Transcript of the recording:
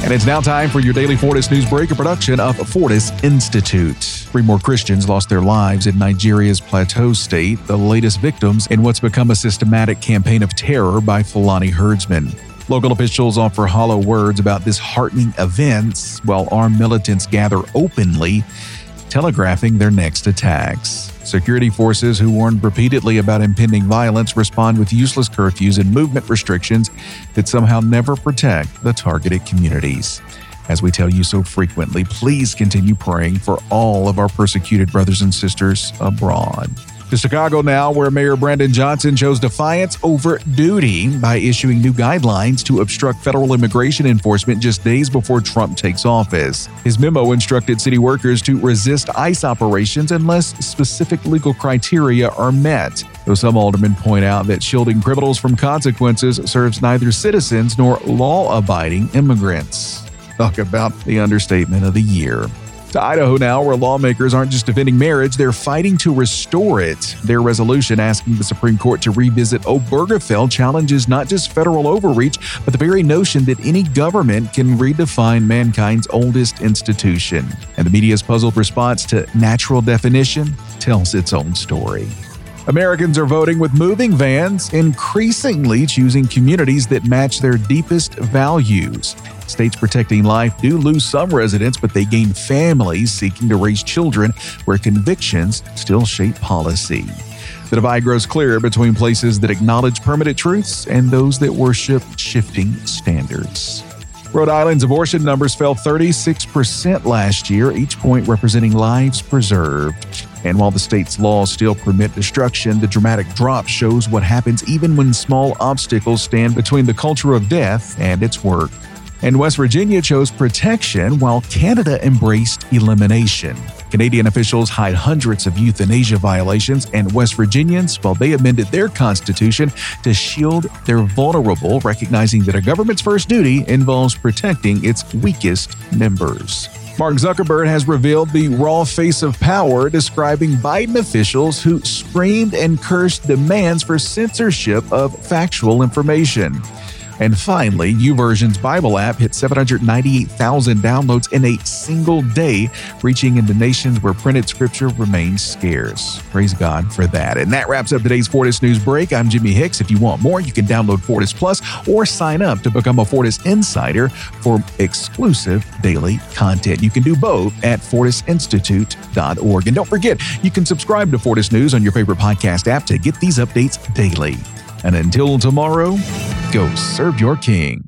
And it's now time for your daily Fortis News Break, a production of Fortis Institute. 3 more Christians lost their lives in Nigeria's Plateau State, the latest victims in what's become a systematic campaign of terror by Fulani herdsmen. Local officials offer hollow words about this heartening event, while armed militants gather openly, telegraphing their next attacks. Security forces, who warned repeatedly about impending violence, respond with useless curfews and movement restrictions that somehow never protect the targeted communities. As we tell you so frequently, please continue praying for all of our persecuted brothers and sisters abroad. To Chicago now, where Mayor Brandon Johnson chose defiance over duty by issuing new guidelines to obstruct federal immigration enforcement just days before Trump takes office. His memo instructed city workers to resist ICE operations unless specific legal criteria are met. Though some aldermen point out that shielding criminals from consequences serves neither citizens nor law-abiding immigrants. Talk about the understatement of the year. To Idaho now, where lawmakers aren't just defending marriage, they're fighting to restore it. Their resolution asking the Supreme Court to revisit Obergefell challenges not just federal overreach, but the very notion that any government can redefine mankind's oldest institution. And the media's puzzled response to natural definition tells its own story. Americans are voting with moving vans, increasingly choosing communities that match their deepest values. States protecting life do lose some residents, but they gain families seeking to raise children where convictions still shape policy. The divide grows clearer between places that acknowledge permanent truths and those that worship shifting standards. Rhode Island's abortion numbers fell 36% last year, each point representing lives preserved. And while the state's laws still permit destruction, the dramatic drop shows what happens even when small obstacles stand between the culture of death and its work. And West Virginia chose protection while Canada embraced elimination. Canadian officials hide hundreds of euthanasia violations, and West Virginians, well, they amended their constitution to shield their vulnerable, recognizing that a government's first duty involves protecting its weakest members. Mark Zuckerberg has revealed the raw face of power, describing Biden officials who screamed and cursed demands for censorship of factual information. And finally, YouVersion's Bible app hit 798,000 downloads in a single day, reaching into nations where printed scripture remains scarce. Praise God for that. And that wraps up today's Fortis News Break. I'm Jimmy Hicks. If you want more, you can download Fortis Plus or sign up to become a Fortis Insider for exclusive daily content. You can do both at fortisinstitute.org. And don't forget, you can subscribe to Fortis News on your favorite podcast app to get these updates daily. And until tomorrow, go serve your King.